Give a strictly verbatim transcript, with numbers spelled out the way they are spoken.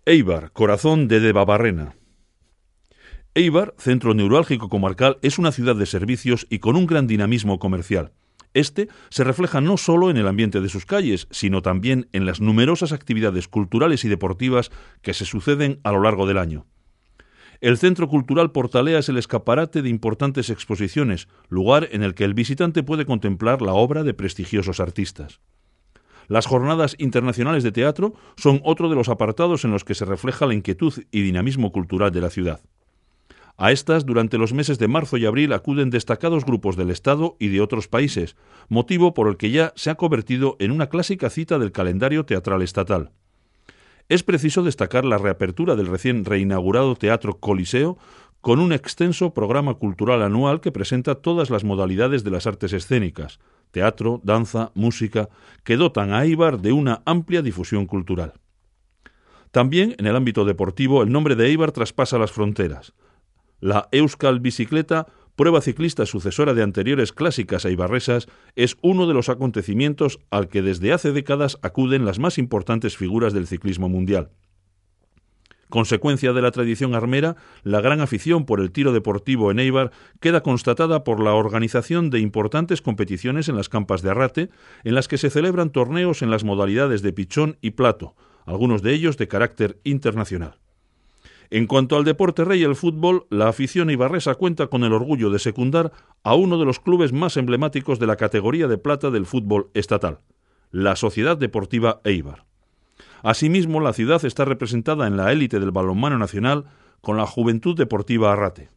Eibar, corazón de Debabarrena. Eibar, centro neurálgico comarcal, es una ciudad de servicios y con un gran dinamismo comercial. Este se refleja no solo en el ambiente de sus calles, sino también en las numerosas actividades culturales y deportivas que se suceden a lo largo del año. El Centro Cultural Portalea es el escaparate de importantes exposiciones, lugar en el que el visitante puede contemplar la obra de prestigiosos artistas. Las Jornadas Internacionales de Teatro son otro de los apartados en los que se refleja la inquietud y dinamismo cultural de la ciudad. A estas, durante los meses de marzo y abril, acuden destacados grupos del Estado y de otros países, motivo por el que ya se ha convertido en una clásica cita del calendario teatral estatal. Es preciso destacar la reapertura del recién reinaugurado Teatro Coliseo, con un extenso programa cultural anual que presenta todas las modalidades de las artes escénicas, teatro, danza, música, que dotan a Eibar de una amplia difusión cultural. También, en el ámbito deportivo, el nombre de Eibar traspasa las fronteras. La Euskal Bicicleta, prueba ciclista sucesora de anteriores clásicas eibarresas, es uno de los acontecimientos al que desde hace décadas acuden las más importantes figuras del ciclismo mundial. Consecuencia de la tradición armera, la gran afición por el tiro deportivo en Eibar queda constatada por la organización de importantes competiciones en las campas de Arrate, en las que se celebran torneos en las modalidades de pichón y plato, algunos de ellos de carácter internacional. En cuanto al deporte rey, el fútbol, la afición eibarresa cuenta con el orgullo de secundar a uno de los clubes más emblemáticos de la categoría de plata del fútbol estatal, la Sociedad Deportiva Eibar. Asimismo, la ciudad está representada en la élite del balonmano nacional con la Juventud Deportiva Arrate.